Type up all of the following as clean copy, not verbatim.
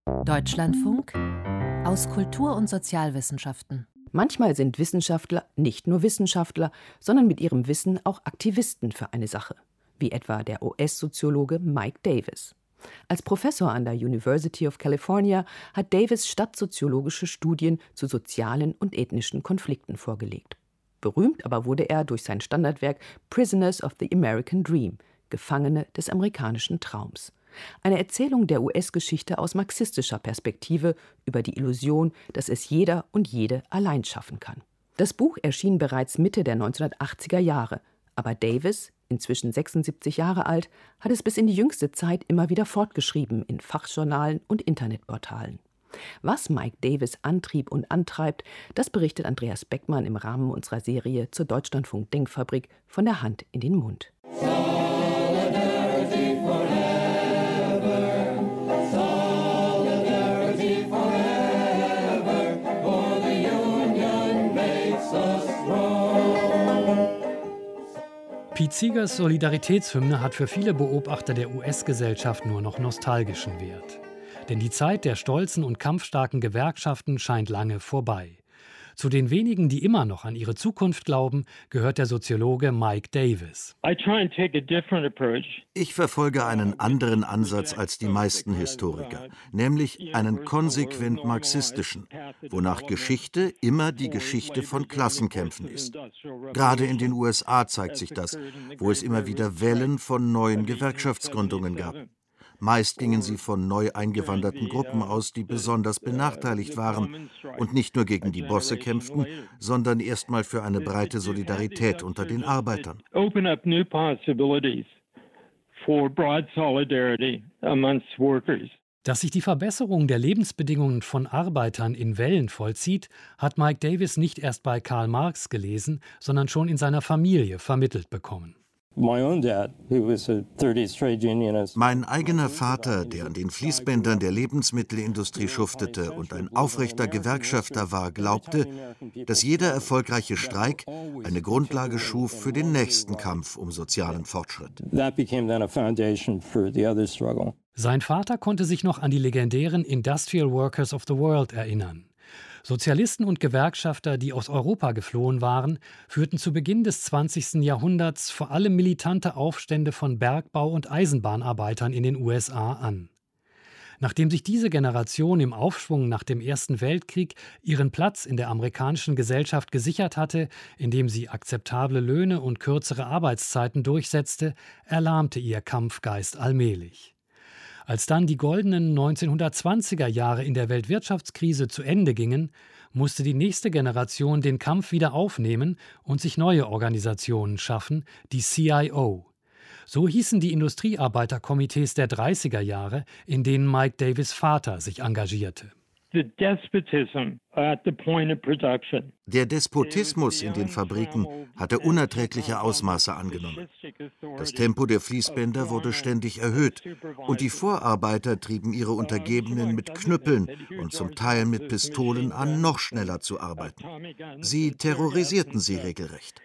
Deutschlandfunk aus Kultur- und Sozialwissenschaften. Manchmal sind Wissenschaftler nicht nur Wissenschaftler, sondern mit ihrem Wissen auch Aktivisten für eine Sache, wie etwa der US-Soziologe Mike Davis. Als Professor an der University of California hat Davis stadtsoziologische Studien zu sozialen und ethnischen Konflikten vorgelegt. Berühmt aber wurde er durch sein Standardwerk Prisoners of the American Dream, Gefangene des amerikanischen Traums. Eine Erzählung der US-Geschichte aus marxistischer Perspektive über die Illusion, dass es jeder und jede allein schaffen kann. Das Buch erschien bereits Mitte der 1980er Jahre, aber Davis, inzwischen 76 Jahre alt, hat es bis in die jüngste Zeit immer wieder fortgeschrieben in Fachjournalen und Internetportalen. Was Mike Davis antrieb und antreibt, das berichtet Andreas Beckmann im Rahmen unserer Serie zur Deutschlandfunk Denkfabrik von der Hand in den Mund. Pete Seegers Solidaritätshymne hat für viele Beobachter der US-Gesellschaft nur noch nostalgischen Wert. Denn die Zeit der stolzen und kampfstarken Gewerkschaften scheint lange vorbei. Zu den wenigen, die immer noch an ihre Zukunft glauben, gehört der Soziologe Mike Davis. Ich verfolge einen anderen Ansatz als die meisten Historiker, nämlich einen konsequent marxistischen, wonach Geschichte immer die Geschichte von Klassenkämpfen ist. Gerade in den USA zeigt sich das, wo es immer wieder Wellen von neuen Gewerkschaftsgründungen gab. Meist gingen sie von neu eingewanderten Gruppen aus, die besonders benachteiligt waren und nicht nur gegen die Bosse kämpften, sondern erstmal für eine breite Solidarität unter den Arbeitern. Dass sich die Verbesserung der Lebensbedingungen von Arbeitern in Wellen vollzieht, hat Mike Davis nicht erst bei Karl Marx gelesen, sondern schon in seiner Familie vermittelt bekommen. Mein eigener Vater, der an den Fließbändern der Lebensmittelindustrie schuftete und ein aufrechter Gewerkschafter war, glaubte, dass jeder erfolgreiche Streik eine Grundlage schuf für den nächsten Kampf um sozialen Fortschritt. Sein Vater konnte sich noch an die legendären Industrial Workers of the World erinnern. Sozialisten und Gewerkschafter, die aus Europa geflohen waren, führten zu Beginn des 20. Jahrhunderts vor allem militante Aufstände von Bergbau- und Eisenbahnarbeitern in den USA an. Nachdem sich diese Generation im Aufschwung nach dem Ersten Weltkrieg ihren Platz in der amerikanischen Gesellschaft gesichert hatte, indem sie akzeptable Löhne und kürzere Arbeitszeiten durchsetzte, erlahmte ihr Kampfgeist allmählich. Als dann die goldenen 1920er Jahre in der Weltwirtschaftskrise zu Ende gingen, musste die nächste Generation den Kampf wieder aufnehmen und sich neue Organisationen schaffen, die CIO. So hießen die Industriearbeiterkomitees der 30er Jahre, in denen Mike Davis' Vater sich engagierte. Der Despotismus in den Fabriken hatte unerträgliche Ausmaße angenommen. Das Tempo der Fließbänder wurde ständig erhöht und die Vorarbeiter trieben ihre Untergebenen mit Knüppeln und zum Teil mit Pistolen an, noch schneller zu arbeiten. Sie terrorisierten sie regelrecht.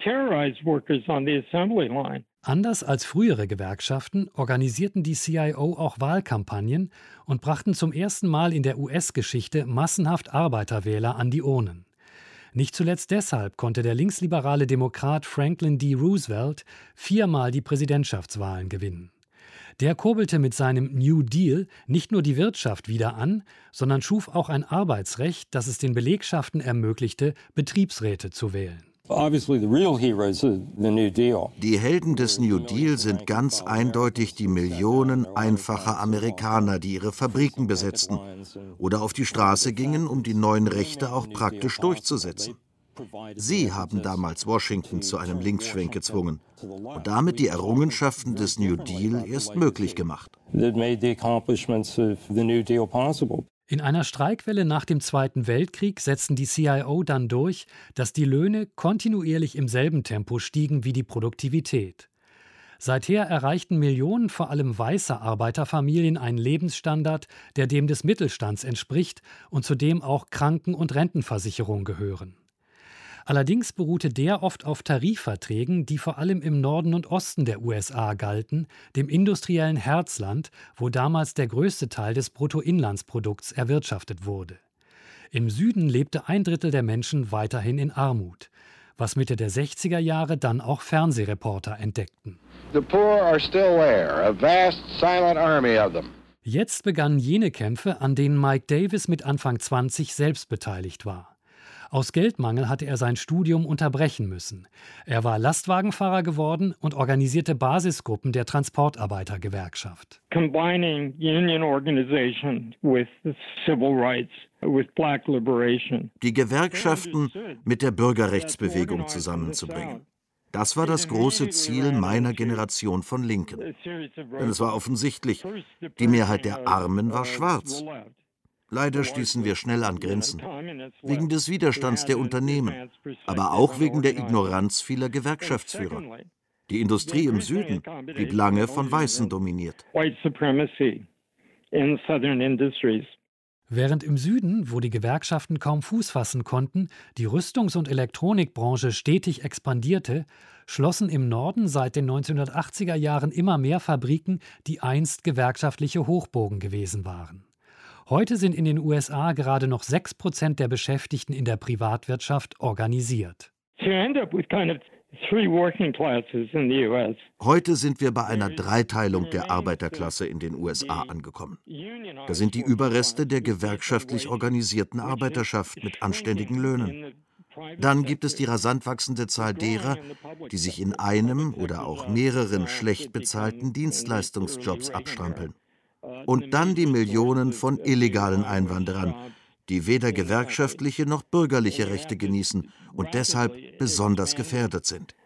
Anders als frühere Gewerkschaften organisierten die CIO auch Wahlkampagnen und brachten zum ersten Mal in der US-Geschichte massenhaft Arbeiterwähler an die Urnen. Nicht zuletzt deshalb konnte der linksliberale Demokrat Franklin D. Roosevelt 4-mal die Präsidentschaftswahlen gewinnen. Der kurbelte mit seinem New Deal nicht nur die Wirtschaft wieder an, sondern schuf auch ein Arbeitsrecht, das es den Belegschaften ermöglichte, Betriebsräte zu wählen. Die Helden des New Deal sind ganz eindeutig die Millionen einfacher Amerikaner, die ihre Fabriken besetzten oder auf die Straße gingen, um die neuen Rechte auch praktisch durchzusetzen. Sie haben damals Washington zu einem Linksschwenk gezwungen und damit die Errungenschaften des New Deal erst möglich gemacht. In einer Streikwelle nach dem Zweiten Weltkrieg setzten die CIO dann durch, dass die Löhne kontinuierlich im selben Tempo stiegen wie die Produktivität. Seither erreichten Millionen vor allem weißer Arbeiterfamilien einen Lebensstandard, der dem des Mittelstands entspricht und zu dem auch Kranken- und Rentenversicherung gehören. Allerdings beruhte der oft auf Tarifverträgen, die vor allem im Norden und Osten der USA galten, dem industriellen Herzland, wo damals der größte Teil des Bruttoinlandsprodukts erwirtschaftet wurde. Im Süden lebte 1/3 der Menschen weiterhin in Armut, was Mitte der 60er Jahre dann auch Fernsehreporter entdeckten. The poor are still there, a vast silent army of them. Jetzt begannen jene Kämpfe, an denen Mike Davis mit Anfang 20 selbst beteiligt war. Aus Geldmangel hatte er sein Studium unterbrechen müssen. Er war Lastwagenfahrer geworden und organisierte Basisgruppen der Transportarbeitergewerkschaft. Combining union organization with civil rights, with black liberation. Die Gewerkschaften mit der Bürgerrechtsbewegung zusammenzubringen. Das war das große Ziel meiner Generation von Linken. Denn es war offensichtlich, die Mehrheit der Armen war schwarz. Leider stießen wir schnell an Grenzen, wegen des Widerstands der Unternehmen, aber auch wegen der Ignoranz vieler Gewerkschaftsführer. Die Industrie im Süden blieb lange von Weißen dominiert. Während im Süden, wo die Gewerkschaften kaum Fuß fassen konnten, die Rüstungs- und Elektronikbranche stetig expandierte, schlossen im Norden seit den 1980er Jahren immer mehr Fabriken, die einst gewerkschaftliche Hochburgen gewesen waren. Heute sind in den USA gerade noch 6% der Beschäftigten in der Privatwirtschaft organisiert. Heute sind wir bei einer Dreiteilung der Arbeiterklasse in den USA angekommen. Da sind die Überreste der gewerkschaftlich organisierten Arbeiterschaft mit anständigen Löhnen. Dann gibt es die rasant wachsende Zahl derer, die sich in einem oder auch mehreren schlecht bezahlten Dienstleistungsjobs abstrampeln. Und dann die Millionen von illegalen Einwanderern, die weder gewerkschaftliche noch bürgerliche Rechte genießen und deshalb besonders gefährdet sind.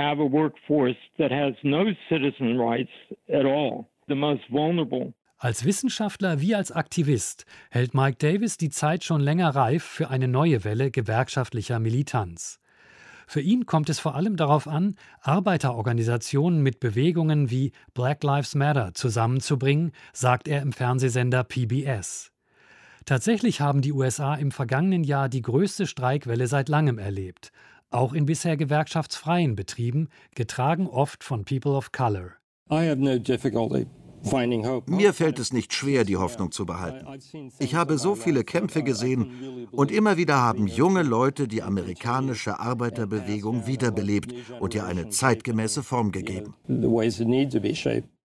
Als Wissenschaftler wie als Aktivist hält Mike Davis die Zeit schon länger reif für eine neue Welle gewerkschaftlicher Militanz. Für ihn kommt es vor allem darauf an, Arbeiterorganisationen mit Bewegungen wie Black Lives Matter zusammenzubringen, sagt er im Fernsehsender PBS. Tatsächlich haben die USA im vergangenen Jahr die größte Streikwelle seit langem erlebt, auch in bisher gewerkschaftsfreien Betrieben, getragen oft von People of Color. Mir fällt es nicht schwer, die Hoffnung zu behalten. Ich habe so viele Kämpfe gesehen und immer wieder haben junge Leute die amerikanische Arbeiterbewegung wiederbelebt und ihr eine zeitgemäße Form gegeben.